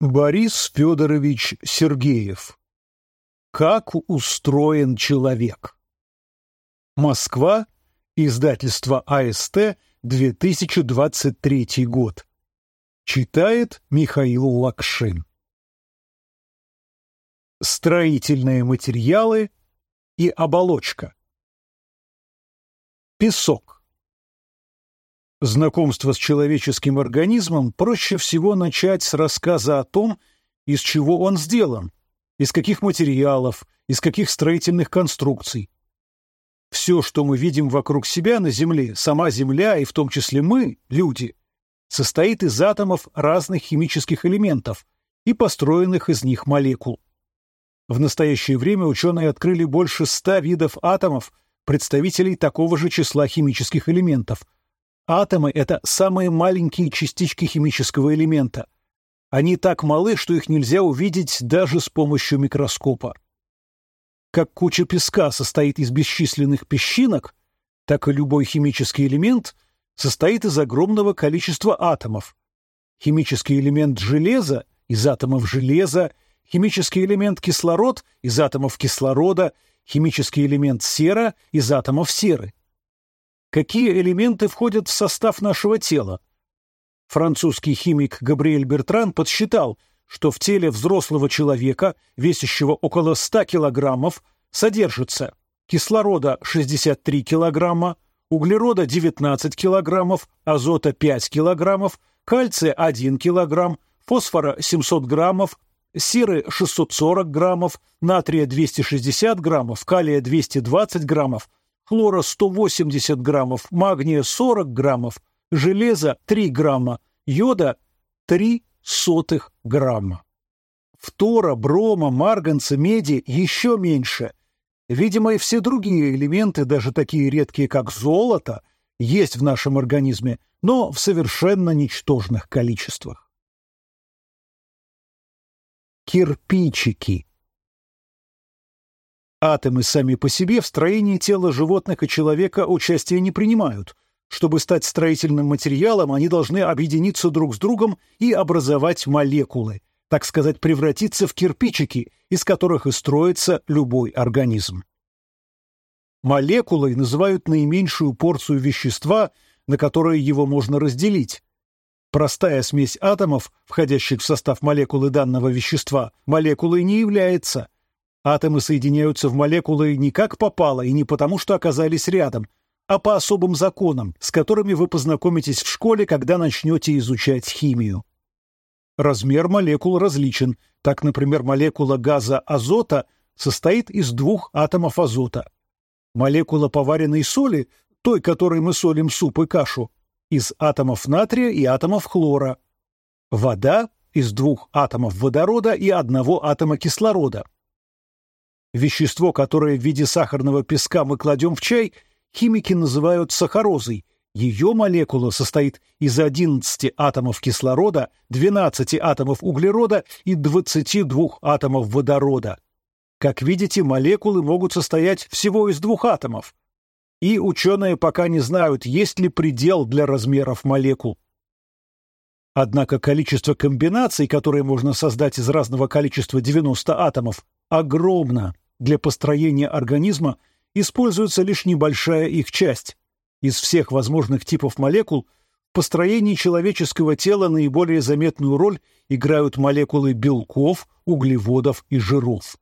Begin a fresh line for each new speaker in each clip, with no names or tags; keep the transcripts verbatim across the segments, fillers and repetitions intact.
Борис Федорович Сергеев. Как устроен человек? Москва. Издательство А Эс Тэ. две тысячи двадцать третий год. Читает Михаил Лакшин. Строительные материалы и оболочка. Песок. Знакомство с человеческим организмом проще всего начать с рассказа о том, из чего он сделан, из каких материалов, из каких строительных конструкций. Все, что мы видим вокруг себя на Земле, сама Земля и в том числе мы, люди, состоит из атомов разных химических элементов и построенных из них молекул. В настоящее время ученые открыли больше ста видов атомов, представителей такого же числа химических элементов. Атомы — это самые маленькие частички химического элемента. Они так малы, что их нельзя увидеть даже с помощью микроскопа. Как куча песка состоит из бесчисленных песчинок, так и любой химический элемент состоит из огромного количества атомов. Химический элемент железа — из атомов железа, химический элемент кислород — из атомов кислорода, химический элемент сера — из атомов серы. Какие элементы входят в состав нашего тела? Французский химик Габриэль Бертран подсчитал, что в теле взрослого человека, весящего около ста килограммов, содержится кислорода шестьдесят три килограмма, углерода девятнадцать килограммов, азота пять килограммов, кальция один килограмм, фосфора семьсот граммов, серы шестьсот сорок граммов, натрия двести шестьдесят граммов, калия двести двадцать граммов, хлора сто восемьдесят граммов, магния сорок граммов, железа три грамма, йода три сотых грамма. Фтора, брома, марганца, меди еще меньше. Видимо, и все другие элементы, даже такие редкие, как золото, есть в нашем организме, но в совершенно ничтожных количествах. Кирпичики. Атомы сами по себе в строении тела животных и человека участия не принимают. Чтобы стать строительным материалом, они должны объединиться друг с другом и образовать молекулы, так сказать, превратиться в кирпичики, из которых и строится любой организм. Молекулой называют наименьшую порцию вещества, на которое его можно разделить. Простая смесь атомов, входящих в состав молекулы данного вещества, молекулой не является. Атомы соединяются в молекулы не как попало и не потому, что оказались рядом, а по особым законам, с которыми вы познакомитесь в школе, когда начнете изучать химию. Размер молекул различен. Так, например, молекула газа азота состоит из двух атомов азота. Молекула поваренной соли, той, которой мы солим суп и кашу, из атомов натрия и атомов хлора. Вода из двух атомов водорода и одного атома кислорода. Вещество, которое в виде сахарного песка мы кладем в чай, химики называют сахарозой. Ее молекула состоит из одиннадцати атомов кислорода, двенадцати атомов углерода и двадцати двух атомов водорода. Как видите, молекулы могут состоять всего из двух атомов. И ученые пока не знают, есть ли предел для размеров молекул. Однако количество комбинаций, которые можно создать из разного количества девяноста атомов, огромно. Для построения организма используется лишь небольшая их часть. Из всех возможных типов молекул в построении человеческого тела наиболее заметную роль играют молекулы белков, углеводов и жиров.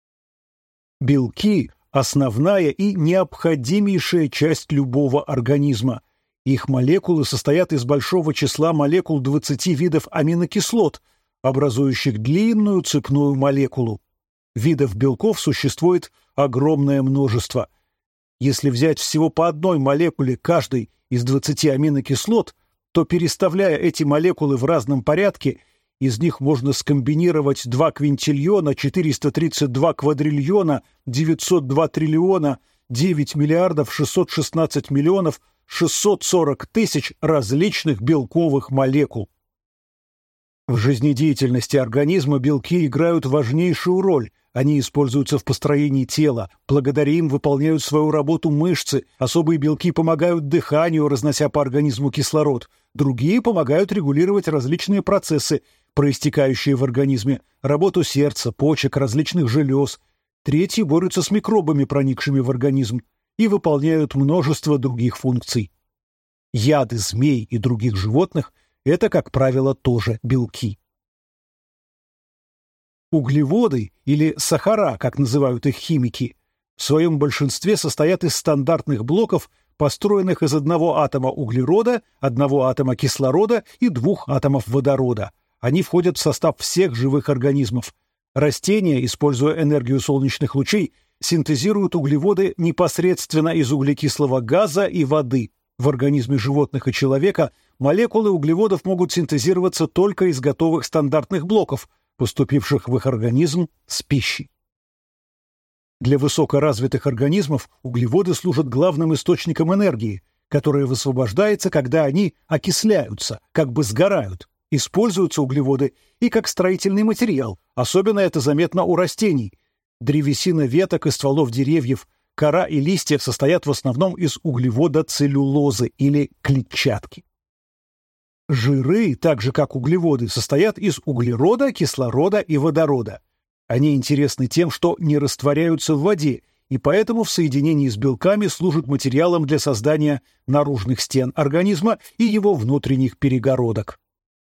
Белки – основная и необходимейшая часть любого организма. Их молекулы состоят из большого числа молекул двадцати видов аминокислот, образующих длинную цепную молекулу. Видов белков существует огромное множество. Если взять всего по одной молекуле каждой из двадцати аминокислот, то, переставляя эти молекулы в разном порядке, из них можно скомбинировать два квинтильона, четыреста тридцать два квадриллиона, девятьсот два триллиона, девять миллиардов шестьсот шестнадцать миллионов шестьсот сорок тысяч различных белковых молекул. В жизнедеятельности организма белки играют важнейшую роль. Они используются в построении тела. Благодаря им выполняют свою работу мышцы. Особые белки помогают дыханию, разнося по организму кислород. Другие помогают регулировать различные процессы, проистекающие в организме, работу сердца, почек, различных желез. Третьи борются с микробами, проникшими в организм, и выполняют множество других функций. Яды змей и других животных – это, как правило, тоже белки. Углеводы, или сахара, как называют их химики, в своем большинстве состоят из стандартных блоков, построенных из одного атома углерода, одного атома кислорода и двух атомов водорода. Они входят в состав всех живых организмов. Растения, используя энергию солнечных лучей, синтезируют углеводы непосредственно из углекислого газа и воды. В организме животных и человека молекулы углеводов могут синтезироваться только из готовых стандартных блоков, поступивших в их организм с пищей. Для высокоразвитых организмов углеводы служат главным источником энергии, которая высвобождается, когда они окисляются, как бы сгорают. Используются углеводы и как строительный материал, особенно это заметно у растений. Древесина веток и стволов деревьев, кора и листья состоят в основном из углевода целлюлозы или клетчатки. Жиры, так же как углеводы, состоят из углерода, кислорода и водорода. Они интересны тем, что не растворяются в воде, и поэтому в соединении с белками служат материалом для создания наружных стен организма и его внутренних перегородок.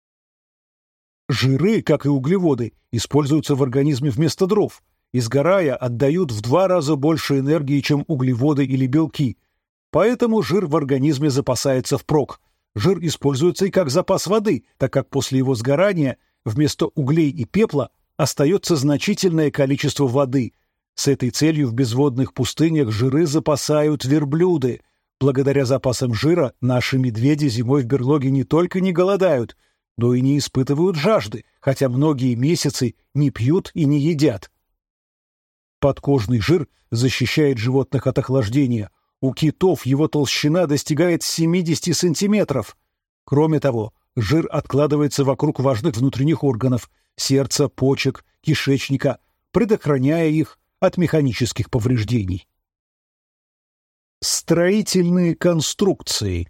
Жиры, как и углеводы, используются в организме вместо дров, и, сгорая, отдают в два раза больше энергии, чем углеводы или белки. Поэтому жир в организме запасается впрок. Жир используется и как запас воды, так как после его сгорания вместо углей и пепла остается значительное количество воды. С этой целью в безводных пустынях жиры запасают верблюды. Благодаря запасам жира наши медведи зимой в берлоге не только не голодают, но и не испытывают жажды, хотя многие месяцы не пьют и не едят. Подкожный жир защищает животных от охлаждения. У китов его толщина достигает семьдесят сантиметров. Кроме того, жир откладывается вокруг важных внутренних органов – сердца, почек, кишечника, предохраняя их от механических повреждений. Строительные конструкции.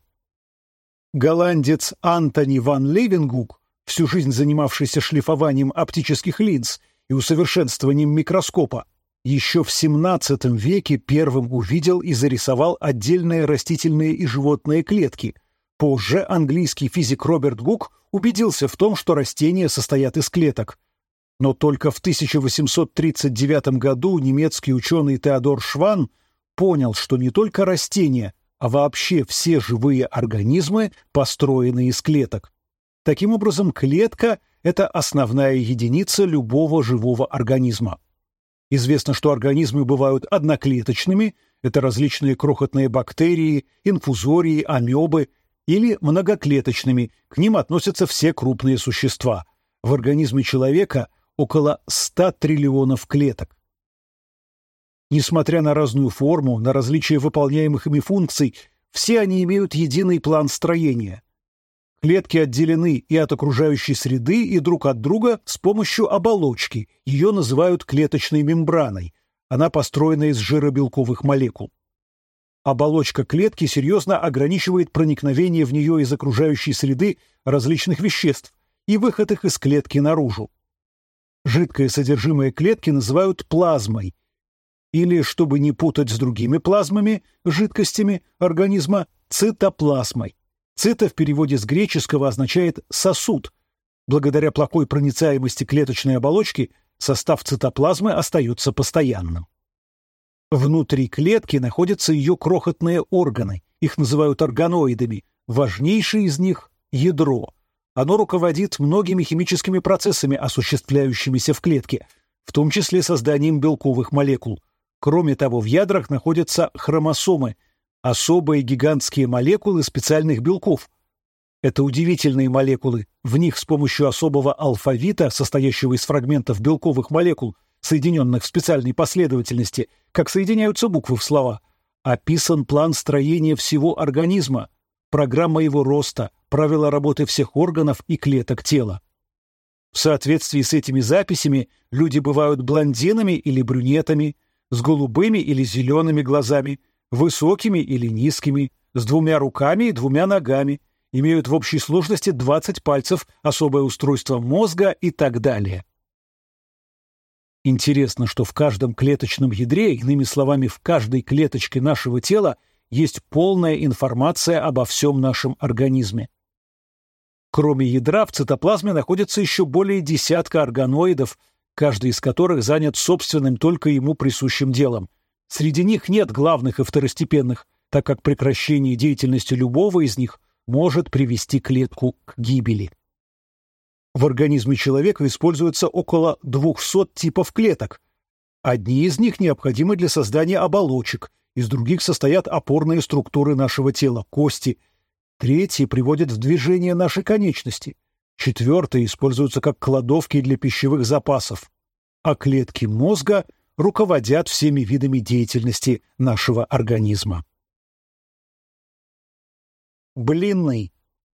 Голландец Антони ван Левенгук, всю жизнь занимавшийся шлифованием оптических линз и усовершенствованием микроскопа, еще в семнадцатом веке первым увидел и зарисовал отдельные растительные и животные клетки. Позже английский физик Роберт Гук убедился в том, что растения состоят из клеток. Но только в тысяча восемьсот тридцать девятом году немецкий ученый Теодор Шванн понял, что не только растения, а вообще все живые организмы построены из клеток. Таким образом, клетка – это основная единица любого живого организма. Известно, что организмы бывают одноклеточными, это различные крохотные бактерии, инфузории, амебы, или многоклеточными, к ним относятся все крупные существа. В организме человека около ста триллионов клеток. Несмотря на разную форму, на различие выполняемых ими функций, все они имеют единый план строения. Клетки отделены и от окружающей среды, и друг от друга с помощью оболочки. Ее называют клеточной мембраной. Она построена из жиробелковых молекул. Оболочка клетки серьезно ограничивает проникновение в нее из окружающей среды различных веществ и выход их из клетки наружу. Жидкое содержимое клетки называют плазмой, или, чтобы не путать с другими плазмами, жидкостями организма, цитоплазмой. Цита в переводе с греческого означает «сосуд». Благодаря плохой проницаемости клеточной оболочки состав цитоплазмы остается постоянным. Внутри клетки находятся ее крохотные органы, их называют органоидами. Важнейший из них – ядро. Оно руководит многими химическими процессами, осуществляющимися в клетке, в том числе созданием белковых молекул. Кроме того, в ядрах находятся хромосомы – особые гигантские молекулы специальных белков. Это удивительные молекулы. В них с помощью особого алфавита, состоящего из фрагментов белковых молекул, соединенных в специальной последовательности, как соединяются буквы в слова, описан план строения всего организма, программа его роста, правила работы всех органов и клеток тела. В соответствии с этими записями люди бывают блондинами или брюнетами, с голубыми или зелеными глазами, высокими или низкими, с двумя руками и двумя ногами, имеют в общей сложности двадцать пальцев, особое устройство мозга и так далее. Интересно, что в каждом клеточном ядре, иными словами, в каждой клеточке нашего тела, есть полная информация обо всем нашем организме. Кроме ядра, в цитоплазме находится еще более десятка органоидов, каждый из которых занят собственным только ему присущим делом. Среди них нет главных и второстепенных, так как прекращение деятельности любого из них может привести клетку к гибели. В организме человека используется около двухсот типов клеток. Одни из них необходимы для создания оболочек, из других состоят опорные структуры нашего тела, кости. Третьи приводят в движение наши конечности. Четвертые используются как кладовки для пищевых запасов. А клетки мозга руководят всеми видами деятельности нашего организма. Блины.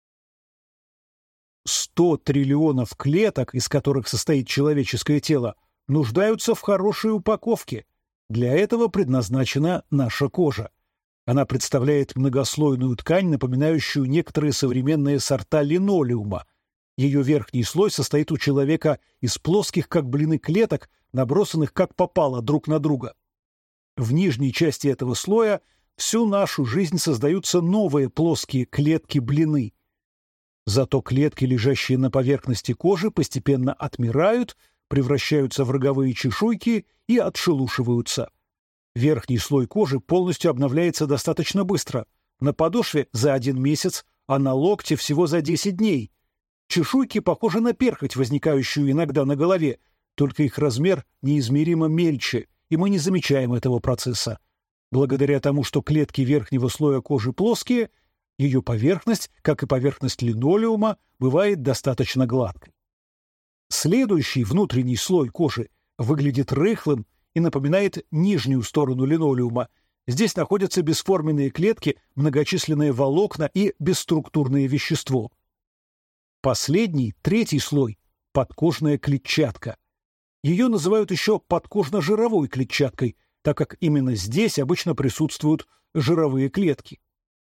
сто триллионов клеток, из которых состоит человеческое тело, нуждаются в хорошей упаковке. Для этого предназначена наша кожа. Она представляет многослойную ткань, напоминающую некоторые современные сорта линолеума. Ее верхний слой состоит у человека из плоских, как блины, клеток, набросанных как попало друг на друга. В нижней части этого слоя всю нашу жизнь создаются новые плоские клетки-блины. Зато клетки, лежащие на поверхности кожи, постепенно отмирают, превращаются в роговые чешуйки и отшелушиваются. Верхний слой кожи полностью обновляется достаточно быстро. На подошве за один месяц, а на локте всего за десять дней. Чешуйки похожи на перхоть, возникающую иногда на голове, только их размер неизмеримо мельче, и мы не замечаем этого процесса. Благодаря тому, что клетки верхнего слоя кожи плоские, ее поверхность, как и поверхность линолеума, бывает достаточно гладкой. Следующий внутренний слой кожи выглядит рыхлым и напоминает нижнюю сторону линолеума. Здесь находятся бесформенные клетки, многочисленные волокна и бесструктурное вещество. Последний, третий слой – подкожная клетчатка. Ее называют еще подкожно-жировой клетчаткой, так как именно здесь обычно присутствуют жировые клетки.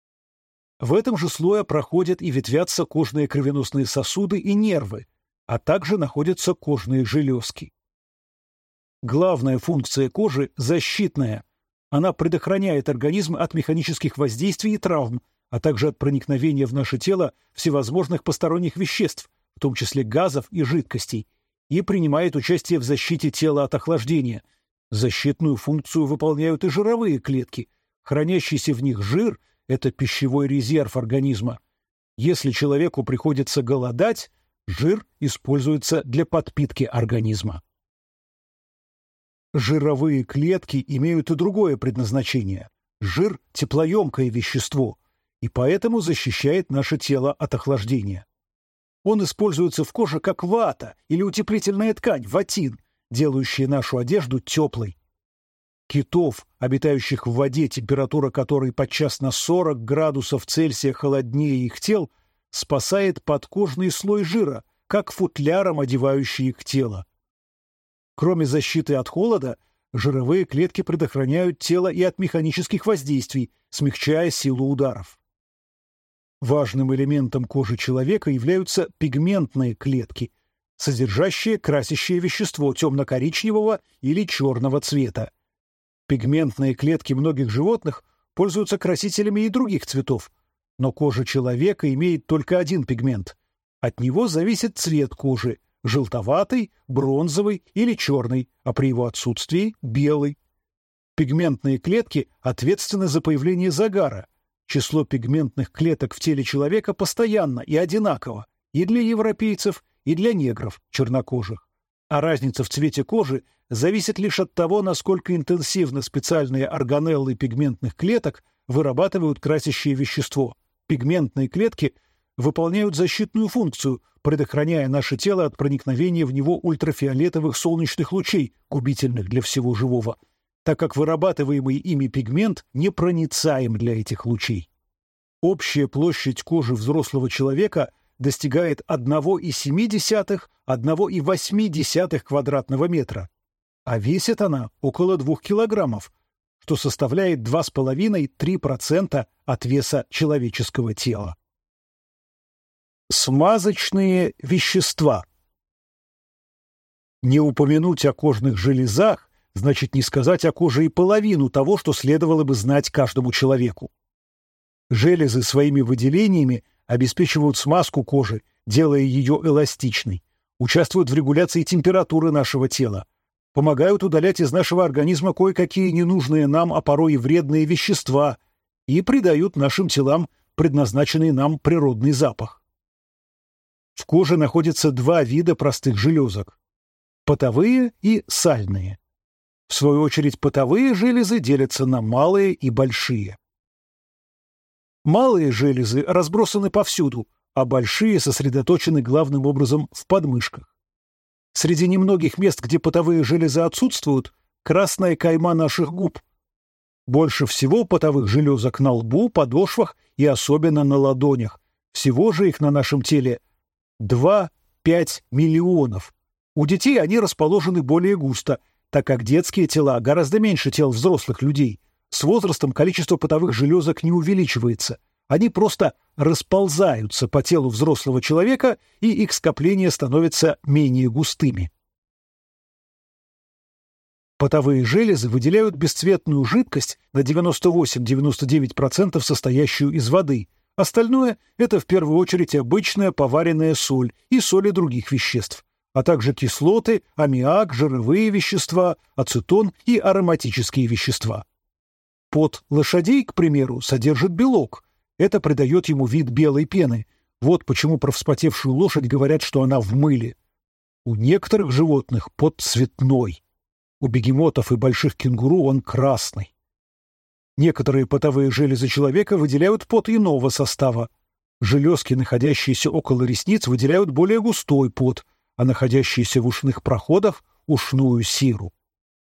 В этом же слое проходят и ветвятся кожные кровеносные сосуды и нервы, а также находятся кожные железки. Главная функция кожи – защитная. Она предохраняет организм от механических воздействий и травм, а также от проникновения в наше тело всевозможных посторонних веществ, в том числе газов и жидкостей, и принимает участие в защите тела от охлаждения. Защитную функцию выполняют и жировые клетки. Хранящийся в них жир – это пищевой резерв организма. Если человеку приходится голодать, жир используется для подпитки организма. Жировые клетки имеют и другое предназначение. Жир – теплоемкое вещество, и поэтому защищает наше тело от охлаждения. Он используется в коже как вата или утеплительная ткань, ватин, делающая нашу одежду теплой. Китов, обитающих в воде, температура которой подчас на сорок градусов Цельсия холоднее их тел, спасает подкожный слой жира, как футляром одевающий их тело. Кроме защиты от холода, жировые клетки предохраняют тело и от механических воздействий, смягчая силу ударов. Важным элементом кожи человека являются пигментные клетки, содержащие красящее вещество темно-коричневого или черного цвета. Пигментные клетки многих животных пользуются красителями и других цветов, но кожа человека имеет только один пигмент. От него зависит цвет кожи – желтоватый, бронзовый или черный, а при его отсутствии – белый. Пигментные клетки ответственны за появление загара. Число пигментных клеток в теле человека постоянно и одинаково и для европейцев, и для негров, чернокожих. А разница в цвете кожи зависит лишь от того, насколько интенсивно специальные органеллы пигментных клеток вырабатывают красящее вещество. Пигментные клетки выполняют защитную функцию, предохраняя наше тело от проникновения в него ультрафиолетовых солнечных лучей, губительных для всего живого, так как вырабатываемый ими пигмент непроницаем для этих лучей. Общая площадь кожи взрослого человека достигает одного и семи десятых — одного и восьми десятых квадратного метра, а весит она около двух килограммов, что составляет два с половиной — три процента от веса человеческого тела. Смазочные вещества. Не упомянуть о кожных железах значит не сказать о коже и половину того, что следовало бы знать каждому человеку. Железы своими выделениями обеспечивают смазку кожи, делая ее эластичной, участвуют в регуляции температуры нашего тела, помогают удалять из нашего организма кое-какие ненужные нам, а порой и вредные вещества и придают нашим телам предназначенный нам природный запах. В коже находятся два вида простых железок – потовые и сальные. В свою очередь, потовые железы делятся на малые и большие. Малые железы разбросаны повсюду, а большие сосредоточены главным образом в подмышках. Среди немногих мест, где потовые железы отсутствуют, красная кайма наших губ. Больше всего потовых железок на лбу, подошвах и особенно на ладонях. Всего же их на нашем теле два-пять миллионов. У детей они расположены более густо, так как детские тела гораздо меньше тел взрослых людей. С возрастом количество потовых железок не увеличивается. Они просто расползаются по телу взрослого человека, и их скопления становятся менее густыми. Потовые железы выделяют бесцветную жидкость на девяносто восемь — девяносто девять процентов, состоящую из воды. Остальное – это в первую очередь обычная поваренная соль и соли других веществ, а также кислоты, аммиак, жировые вещества, ацетон и ароматические вещества. Пот лошадей, к примеру, содержит белок. Это придает ему вид белой пены. Вот почему про вспотевшую лошадь говорят, что она в мыле. У некоторых животных пот цветной. У бегемотов и больших кенгуру он красный. Некоторые потовые железы человека выделяют пот иного состава. Железки, находящиеся около ресниц, выделяют более густой пот, а находящиеся в ушных проходах – ушную сиру.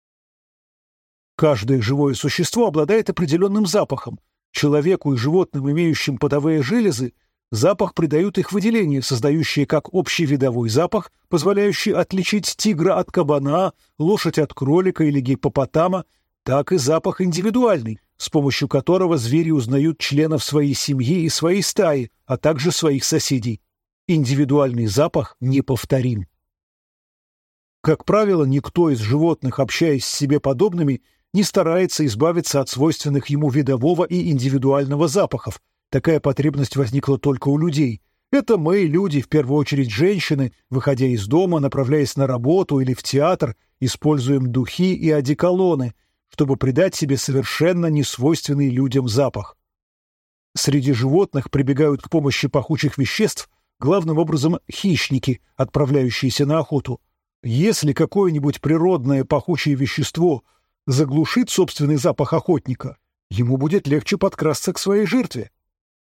Каждое живое существо обладает определенным запахом. Человеку и животным, имеющим потовые железы, запах придают их выделения, создающие как общевидовой запах, позволяющий отличить тигра от кабана, лошадь от кролика или гиппопотама, так и запах индивидуальный, с помощью которого звери узнают членов своей семьи и своей стаи, а также своих соседей. Индивидуальный запах неповторим. Как правило, никто из животных, общаясь с себе подобными, не старается избавиться от свойственных ему видового и индивидуального запахов. Такая потребность возникла только у людей. Это мы, люди, в первую очередь женщины, выходя из дома, направляясь на работу или в театр, используем духи и одеколоны, чтобы придать себе совершенно несвойственный людям запах. Среди животных прибегают к помощи пахучих веществ главным образом хищники, отправляющиеся на охоту. Если какое-нибудь природное пахучее вещество заглушит собственный запах охотника, ему будет легче подкрасться к своей жертве.